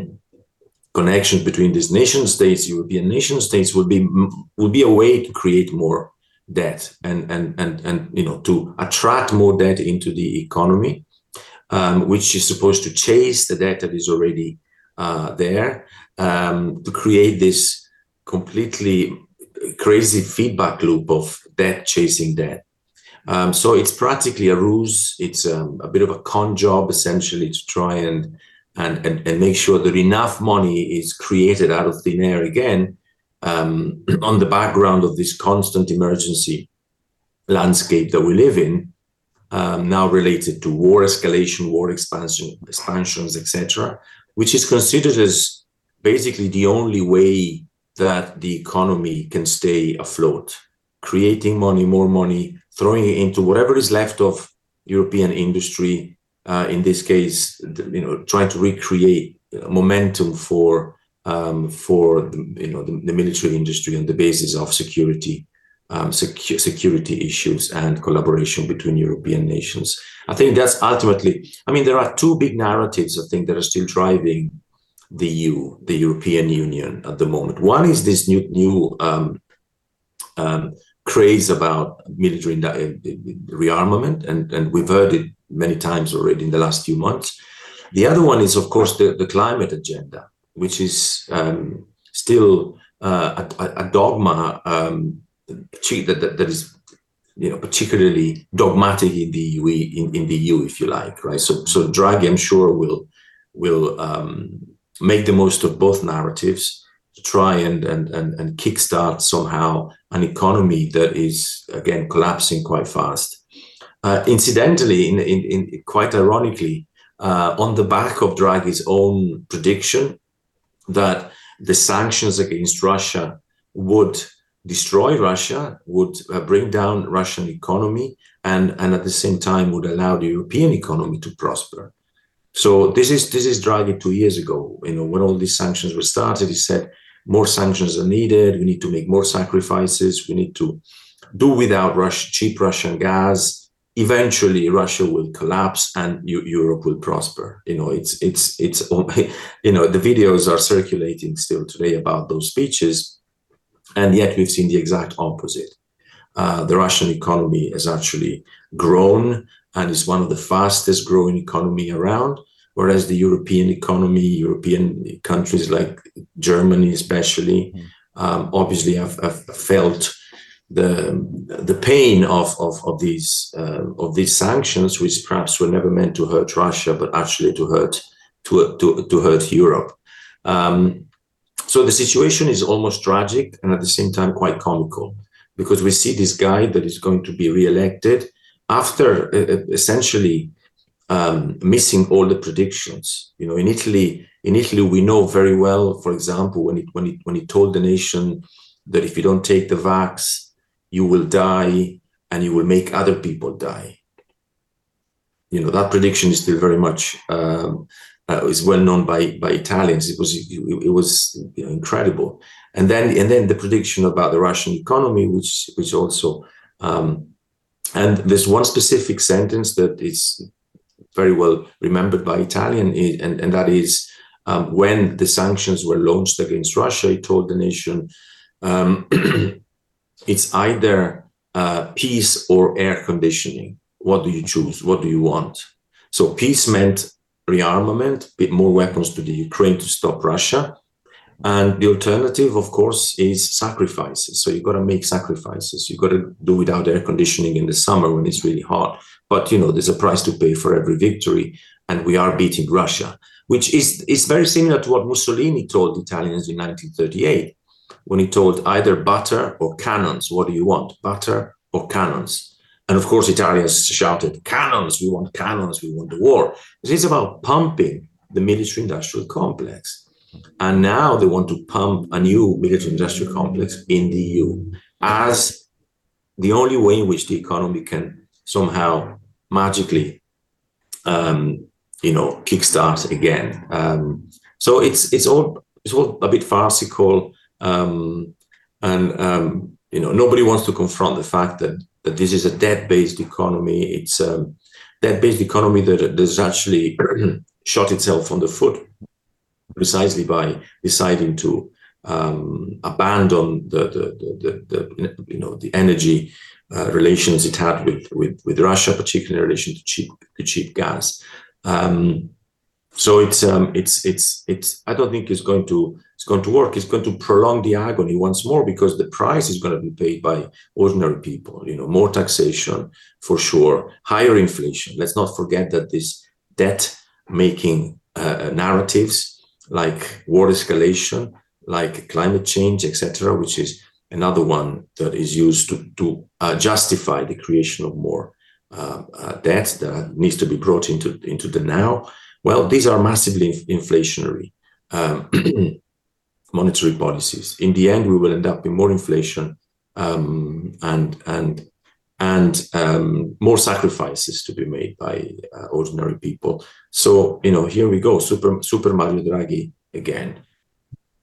connections between these nation states, European nation states, will be will be a way to create more debt and and and and you know to attract more debt into the economy, um, which is supposed to chase the debt that is already uh, there, um, to create this completely crazy feedback loop of debt chasing debt. Um, so it's practically a ruse. It's um, a bit of a con job, essentially, to try and, and and and make sure that enough money is created out of thin air again, um, on the background of this constant emergency landscape that we live in, um, now related to war escalation, war expansion, expansions, et cetera, which is considered as basically the only way that the economy can stay afloat, creating money, more money, throwing it into whatever is left of European industry, uh, in this case, you know, trying to recreate momentum for um, for the, you know the, the military industry on the basis of security, um, secu- security issues and collaboration between European nations. I think that's ultimately. I mean, there are two big narratives I think that are still driving the E U, the European Union at the moment. One is this new new um, um, craze about military rearmament, and, and we've heard it many times already in the last few months. The other one is, of course, the, the climate agenda, which is um, still uh, a, a dogma um, that, that, that is, you know, particularly dogmatic in the E U, in, in the E U, if you like, right? So, so Draghi, I'm sure, will will um, make the most of both narratives to try and and and, and kickstart somehow an economy that is again collapsing quite fast. Uh, incidentally, in, in, in quite ironically, uh, on the back of Draghi's own prediction that the sanctions against Russia would destroy Russia, would uh, bring down Russian economy, and, and at the same time would allow the European economy to prosper. So this is this is Draghi two years ago. You know, when all these sanctions were started, he said more sanctions are needed. We need to make more sacrifices. We need to do without Russia, cheap Russian gas. Eventually, Russia will collapse and U- Europe will prosper. You know, it's it's it's you know, the videos are circulating still today about those speeches, and yet we've seen the exact opposite. Uh, the Russian economy has actually grown and is one of the fastest growing economy around, whereas the European economy, European countries like Germany especially, mm. um, obviously have, have felt the the pain of of, of these uh, of these sanctions, which perhaps were never meant to hurt Russia, but actually to hurt to to, to hurt Europe. Um, so the situation is almost tragic and at the same time quite comical, because we see this guy that is going to be re-elected after uh, essentially um, missing all the predictions. You know, in Italy, in Italy, we know very well, for example, when it when it when he told the nation that if you don't take the vax, you will die and you will make other people die. You know, that prediction is still very much um, uh, is well known by by Italians. It was it, it was you know, incredible. And then and then the prediction about the Russian economy, which which also um, and there's one specific sentence that is very well remembered by Italian, and, and that is um, when the sanctions were launched against Russia, he told the nation, um, it's either uh, peace or air conditioning. What do you choose? What do you want? So peace meant rearmament, a bit more weapons to the Ukraine to stop Russia. And the alternative, of course, is sacrifices. So you've got to make sacrifices. You've got to do without air conditioning in the summer when it's really hot. But, you know, there's a price to pay for every victory. And we are beating Russia, which is, is very similar to what Mussolini told the Italians in nineteen thirty-eight, when he told either butter or cannons. What do you want? Butter or cannons? And of course, Italians shouted, cannons, we want cannons, we want the war. It's about pumping the military-industrial complex. And now they want to pump a new military-industrial complex in the E U as the only way in which the economy can somehow magically, um, you know, kickstart again. Um, so it's it's all it's all a bit farcical, um, and um, you know, nobody wants to confront the fact that that this is a debt-based economy. It's a debt-based economy that has actually shot itself on the foot, precisely by deciding to um, abandon the, the, the, the, the you know the energy uh, relations it had with, with, with Russia, particularly in relation to cheap to cheap gas. Um, so it's um, it's it's it's I don't think it's going to it's going to work. It's going to prolong the agony once more, because the price is going to be paid by ordinary people. You know, more taxation for sure, higher inflation. Let's not forget that this debt making uh, narratives, like war escalation, like climate change, et cetera, which is another one that is used to, to uh, justify the creation of more uh, uh, debt that needs to be brought into, into the now. Well, these are massively inf- inflationary um, monetary policies. In the end, we will end up in more inflation um, and and and um, more sacrifices to be made by uh, ordinary people. So, you know, here we go, Super Super Mario Draghi again.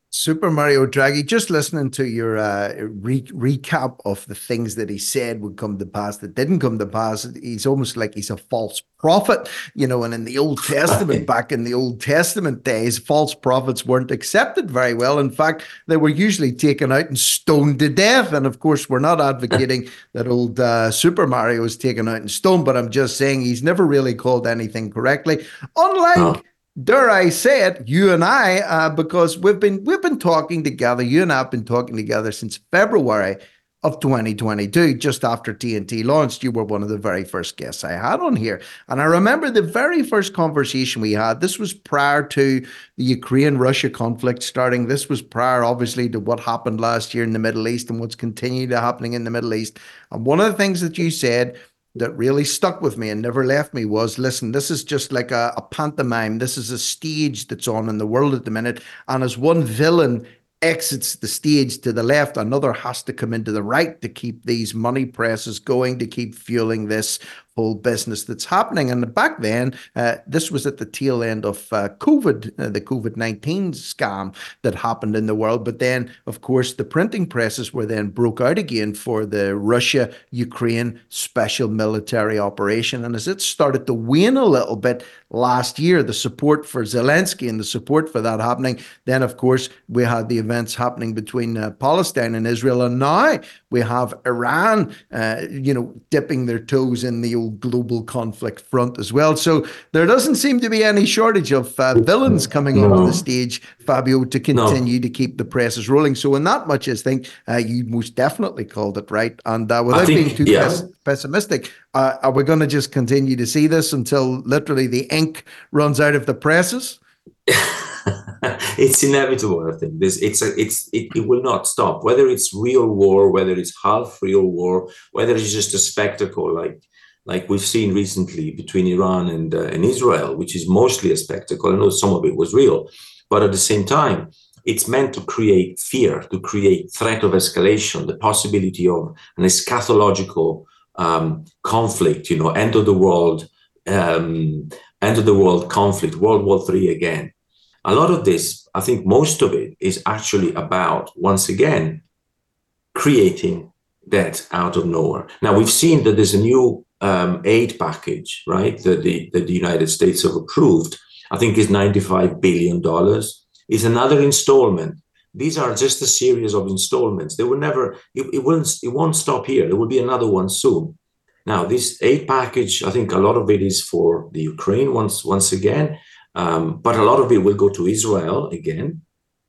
Super Mario Draghi, just listening to your uh, re- recap of the things that he said would come to pass that didn't come to pass, he's almost like he's a false prophet, you know, and in the Old Testament, back in the Old Testament days, false prophets weren't accepted very well. In fact, they were usually taken out and stoned to death. And of course, we're not advocating that old uh, Super Mario was taken out and stoned, but I'm just saying he's never really called anything correctly. Unlike... Oh. Dare I say it, you and I, uh, because we've been we've been talking together. You and I have been talking together since February of twenty twenty-two, just after T N T launched. You were one of the very first guests I had on here, and I remember the very first conversation we had. This was prior to the Ukraine-Russia conflict starting. This was prior, obviously, to what happened last year in the Middle East and what's continued happening in the Middle East. And one of the things that you said that really stuck with me and never left me was, listen, this is just like a, a pantomime. This is a stage that's on in the world at the minute. And as one villain exits the stage to the left, another has to come into the right to keep these money presses going, to keep fueling this whole business that's happening. And back then, uh, this was at the tail end of uh, COVID, uh, the COVID nineteen scam that happened in the world. But then, of course, the printing presses were then broke out again for the Russia-Ukraine special military operation. And as it started to wane a little bit last year, the support for Zelensky and the support for that happening, then, of course, we had the events happening between uh, Palestine and Israel. And now we have Iran, uh, you know, dipping their toes in the old global conflict front as well. So there doesn't seem to be any shortage of uh, villains coming no. onto the stage, Fabio, to continue no. to keep the presses rolling. So in that much, I think uh, you most definitely called it right. And uh, without think, being too yeah. pes- pessimistic, uh, are we going to just continue to see this until literally the ink runs out of the presses? It's inevitable. I think this. It's a. It's. It, it will not stop. Whether it's real war, whether it's half real war, whether it's just a spectacle, like like we've seen recently between Iran and uh, and Israel, which is mostly a spectacle. I know some of it was real, but at the same time, it's meant to create fear, to create threat of escalation, the possibility of an eschatological um, conflict. You know, end of the world, um, end of the world conflict, World War Three again. A lot of this, I think most of it is actually about, once again, creating debt out of nowhere. Now, we've seen that there's a new um, aid package, right, that the, that the United States have approved. I think is ninety-five billion dollars. Is another installment. These are just a series of installments. They will never, it, it, won't, it won't stop here. There will be another one soon. Now, this aid package, I think a lot of it is for the Ukraine once, once again. Um, but a lot of it will go to Israel again,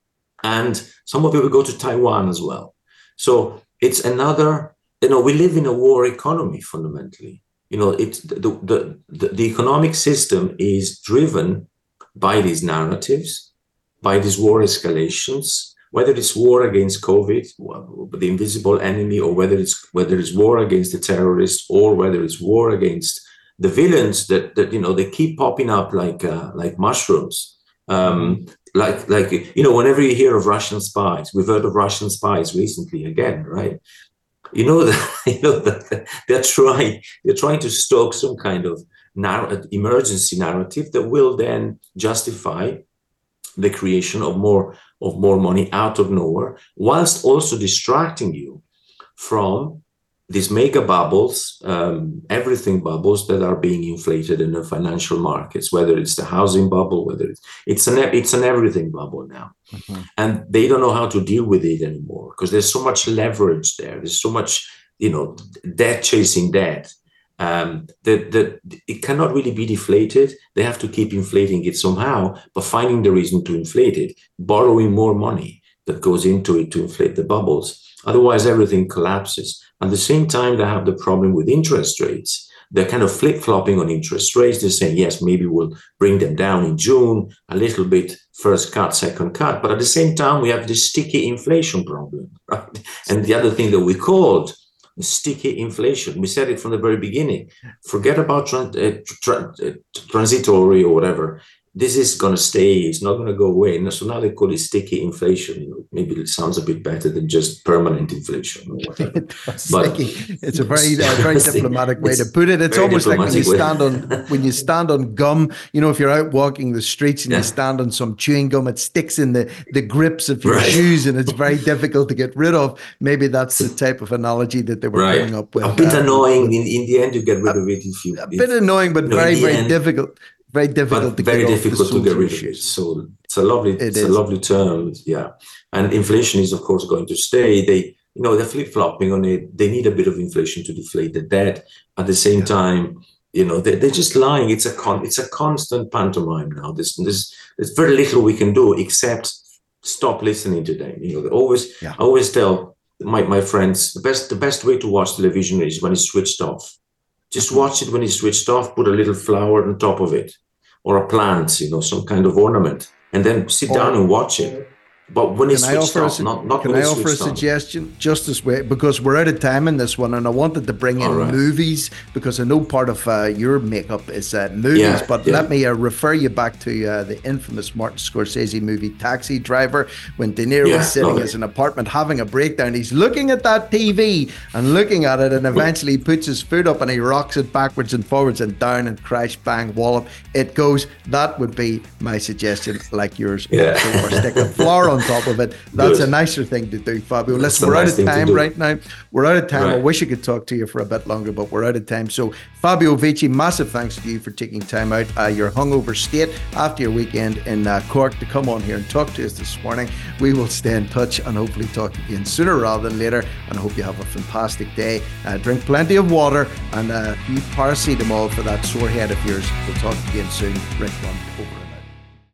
and some of it will go to Taiwan as well. So it's another, you know, we live in a war economy fundamentally. You know, it's the the, the, the economic system is driven by these narratives, by these war escalations, whether it's war against COVID, the invisible enemy, or whether it's whether it's war against the terrorists, or whether it's war against the villains that, that, you know, they keep popping up like uh, like mushrooms. Um, like, like you know, whenever you hear of Russian spies, we've heard of Russian spies recently again, right? You know, that, you know that they're trying, they're trying to stoke some kind of narr- emergency narrative that will then justify the creation of more of more money out of nowhere, whilst also distracting you from these mega bubbles, um, everything bubbles that are being inflated in the financial markets, whether it's the housing bubble, whether it's it's an it's an everything bubble now, mm-hmm. and they don't know how to deal with it anymore because there's so much leverage there. There's so much, you know, debt chasing debt um, that that it cannot really be deflated. They have to keep inflating it somehow, but finding the reason to inflate it, borrowing more money that goes into it to inflate the bubbles. Otherwise, everything collapses. At the same time, they have the problem with interest rates. They're kind of flip-flopping on interest rates. They're saying, yes, maybe we'll bring them down in June, a little bit, first cut, second cut. But at the same time, we have this sticky inflation problem, right? And the other thing that we called sticky inflation, we said it from the very beginning. Forget about tran- uh, tra- uh, transitory or whatever. this is going to stay. It's not going to go away. And so now they call it sticky inflation. Maybe it sounds a bit better than just permanent inflation. But it's a very, uh, very diplomatic way to put it. It's almost like when you stand on when you stand on gum. You know, if you're out walking the streets and yeah. you stand on some chewing gum, it sticks in the the grips of your right. shoes, and it's very difficult to get rid of. Maybe that's the type of analogy that they were right. coming up with. A bit uh, annoying. In, in the end, you get rid of it if you. A bit annoying, but you know, very, very end, difficult. Very difficult to very get difficult to get rid of it. So it's a lovely, it it's is. a lovely term, yeah. And inflation is, of course, going to stay. They, you know, they're flip flopping on it. They need a bit of inflation to deflate the debt. At the same yeah. time, you know, they're, they're just lying. It's a con, it's a constant pantomime now. There's, there's, there's very little we can do except stop listening to them. You know, they always, yeah. I always tell my my friends the best the best way to watch television is when it's switched off. Just watch it when it's switched off, put a little flower on top of it, or a plant, you know, some kind of ornament, and then sit or, down and watch it. But when it's switched off, a, not, not can when I it's offer a suggestion on. Just this way, because we're out of time in this one, and I wanted to bring in right. movies, because I know part of uh, your makeup is uh, movies, yeah, but yeah. let me uh, refer you back to uh, the infamous Martin Scorsese movie Taxi Driver, when De Niro yeah, is sitting in his apartment having a breakdown. He's looking at that T V and looking at it, and eventually he puts his foot up and he rocks it backwards and forwards and down, and crash, bang, wallop, it goes. That would be my suggestion, like yours. Yeah. Or stick a flower on top of it. That's Good. a nicer thing to do, Fabio. Listen, we're nice out of time right now. We're out of time. Right. I wish I could talk to you for a bit longer, but we're out of time. So, Fabio Vici, massive thanks to you for taking time out uh, your hungover state after your weekend in uh, Cork to come on here and talk to us this morning. We will stay in touch and hopefully talk again sooner rather than later. And I hope you have a fantastic day. Uh, drink plenty of water and uh, use paracetamol for that sore head of yours. We'll talk again soon. Rick, one over.